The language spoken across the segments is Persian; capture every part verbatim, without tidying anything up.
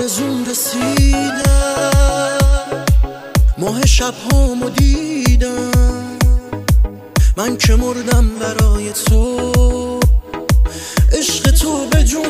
آرزون رسیدم، ماه شب هامو دیدم، من که مردم برای تو، عشق تو به جون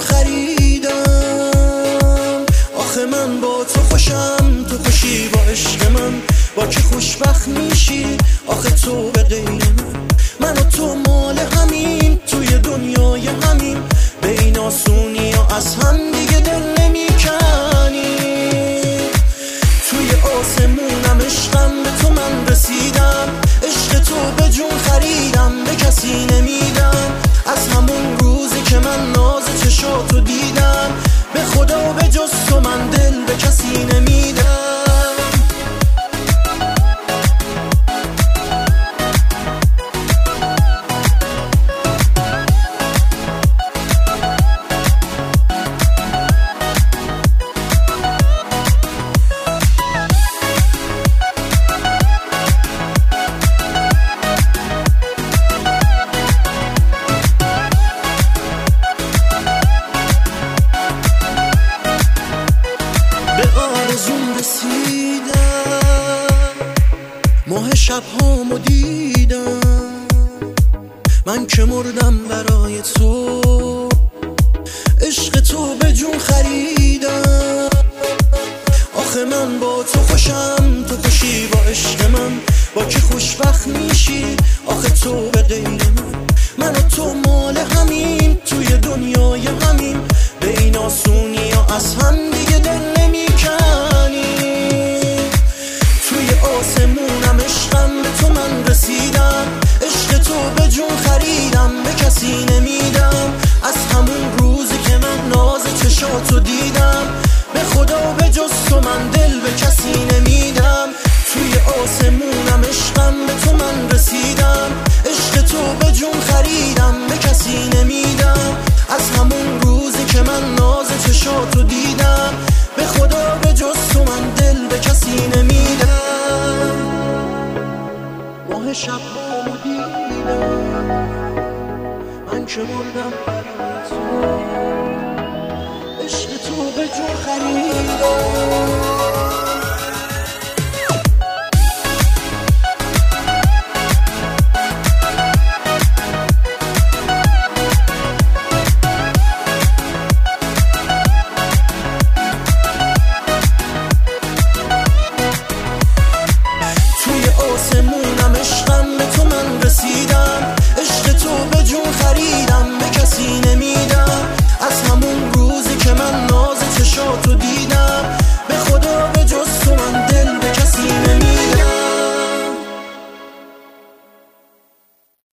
خریدم. آخه من با تو خوشم، تو خوشی با عشق من، با که خوشبخت میشی آخه تو به غیر من. من و تو مال همین توی دنیای همین، به این آسونی ها از هم دیگه دل نمی کنیم. توی آسمونم عشقم به تو من رسیدم، عشق تو به جون خریدم، به کسی نمیدم. از همون روزی که من ناز چشاتو دیدم، به خدا به جز تو من دل به کسی نمیدم. آرزون رسیدم، ماه شب هامو دیدم، من که مردم برای تو، عشق تو به جون خریدم. آخه من با تو خوشم، تو خوشی با عشق من، با که خوشبخت میشی آخه تو به غیر من. من و تو مال همین توی دنیای همین، به این آسونی ها از هم دیگه دل نمی کنیم. توی آسمونم عشقم به تو من رسیدم، عشق تو به جون خریدم، به کسی نمیدم. از همون روزی که من ناز چشاتو دیدم، به خدا به جز تو من دل به کسی نمیدم. توی آسمونم عشقم به تو من رسیدم، عشق تو به جون خریدم، به کسی نمیدم. از همون روزی که من ناز چشاتو دیدم، به خدا به جز تو من دل به کسی نمیدم. ماه شب هامو دیدم، من که مردم